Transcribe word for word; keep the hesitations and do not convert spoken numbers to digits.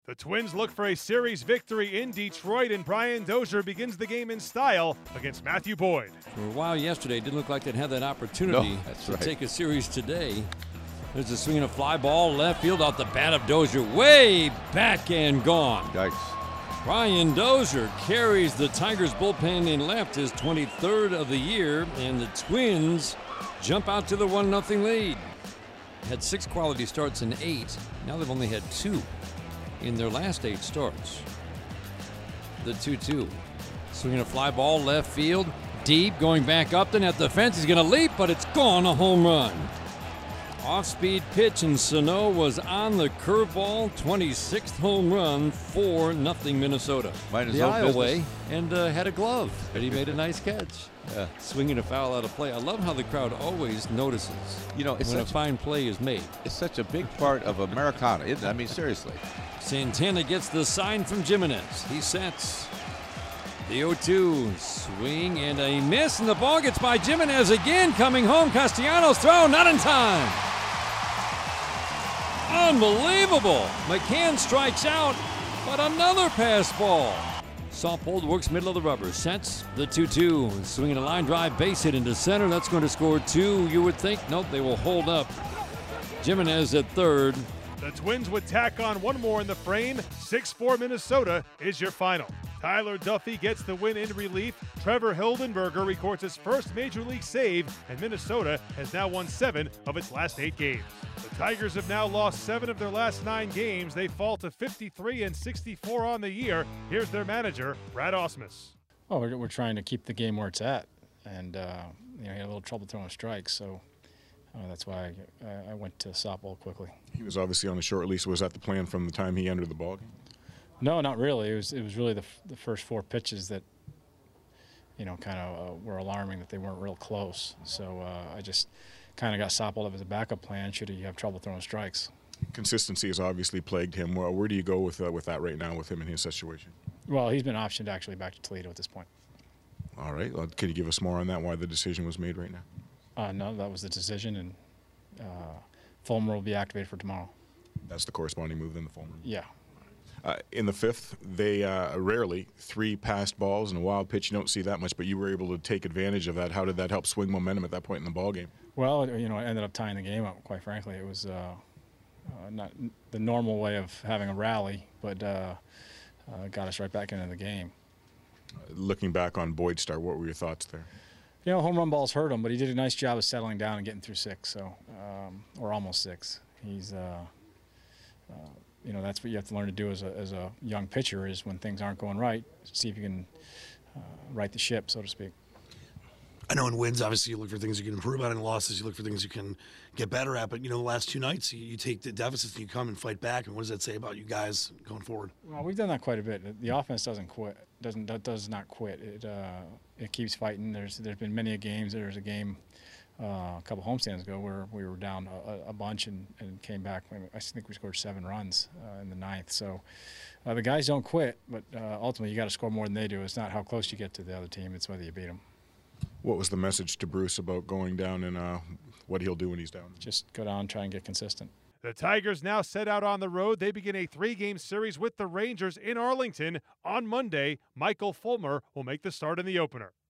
The Twins look for a series victory in Detroit, and Brian Dozier begins the game in style against Matthew Boyd. For a while yesterday, it didn't look like they'd had that opportunity no, that's to right. take a series today. There's a swing and a fly ball left field off the bat of Dozier, way back and gone. Yikes. Brian Dozier carries the Tigers bullpen in left, his twenty-third of the year, and the Twins jump out to the one nothing lead. Had six quality starts in eight. Now they've only had two in their last eight starts. The two two. Swinging a fly ball left field. Deep, going back up and at the fence. He's going to leap, but it's gone, a home run. Off-speed pitch, and Sano was on the curveball. twenty-sixth home run, four nothing Minnesota. Might as the well eye business. away and uh, had a glove, but he made a nice catch. Yeah. Swinging a foul out of play. I love how the crowd always notices You know, it's when a such, fine play is made. it's such a big part of Americana, isn't it? I mean, seriously. Santana gets the sign from Jimenez. He sets the oh two. Swing and a miss, and the ball gets by Jimenez again. Coming home, Castellanos throw, not in time. Unbelievable. McCann strikes out, but another pass ball. Softball works middle of the rubber. Sets the two two. Swinging a line drive, base hit into center. That's going to score two, you would think. Nope, they will hold up. Jimenez at third. The Twins would tack on one more in the frame. six four Minnesota is your final. Tyler Duffy gets the win in relief. Trevor Hildenberger records his first Major League save, and Minnesota has now won seven of its last eight games. The Tigers have now lost seven of their last nine games. They fall to fifty-three and sixty-four on the year. Here's their manager, Brad Ausmus. Well, we're, we're trying to keep the game where it's at, and uh, you know, he had a little trouble throwing strikes, so uh, that's why I, I went to softball quickly. He was obviously on the short lease. Was that the plan from the time he entered the ballgame? No, not really. It was it was really the the first four pitches that, you know, kind of uh, were alarming that they weren't real close. So uh, I just kind of got softball up as a backup plan should he have trouble throwing strikes. Consistency has obviously plagued him. Well, where do you go with uh, with that right now with him in his situation? Well, he's been optioned actually back to Toledo at this point. All right. Well, could you give us more on that? Why the decision was made right now? Uh, no, that was the decision, and uh, Fulmer will be activated for tomorrow. That's the corresponding move then, the Fulmer. Yeah. Uh, in the fifth, they uh, rarely three passed balls and a wild pitch. You don't see that much, but you were able to take advantage of that. How did that help swing momentum at that point in the ball game? Well, you know, it ended up tying the game up, quite frankly. It was uh, uh, not the normal way of having a rally, but uh, uh, got us right back into the game. Uh, looking back on Boyd's start, what were your thoughts there? You know, home run balls hurt him, but he did a nice job of settling down and getting through six, so um, or almost six. He's, uh, uh, you know, that's what you have to learn to do as a, as a young pitcher is when things aren't going right, see if you can uh, right the ship, so to speak. I know in wins, obviously, you look for things you can improve on. In losses, you look for things you can get better at. But, you know, the last two nights, you, you take the deficits and you come and fight back. And what does that say about you guys going forward? Well, we've done that quite a bit. The offense doesn't quit. Doesn't does not quit. It uh, it keeps fighting. There's there's been many a games. There was a game uh, a couple homestands ago where we were down a, a bunch and, and came back. I think we scored seven runs uh, in the ninth. So uh, the guys don't quit, but uh, ultimately you got to score more than they do. It's not how close you get to the other team. It's whether you beat them. What was the message to Bruce about going down and uh, what he'll do when he's down? Just go down and try and get consistent. The Tigers now set out on the road. They begin a three-game series with the Rangers in Arlington. On Monday, Michael Fulmer will make the start in the opener.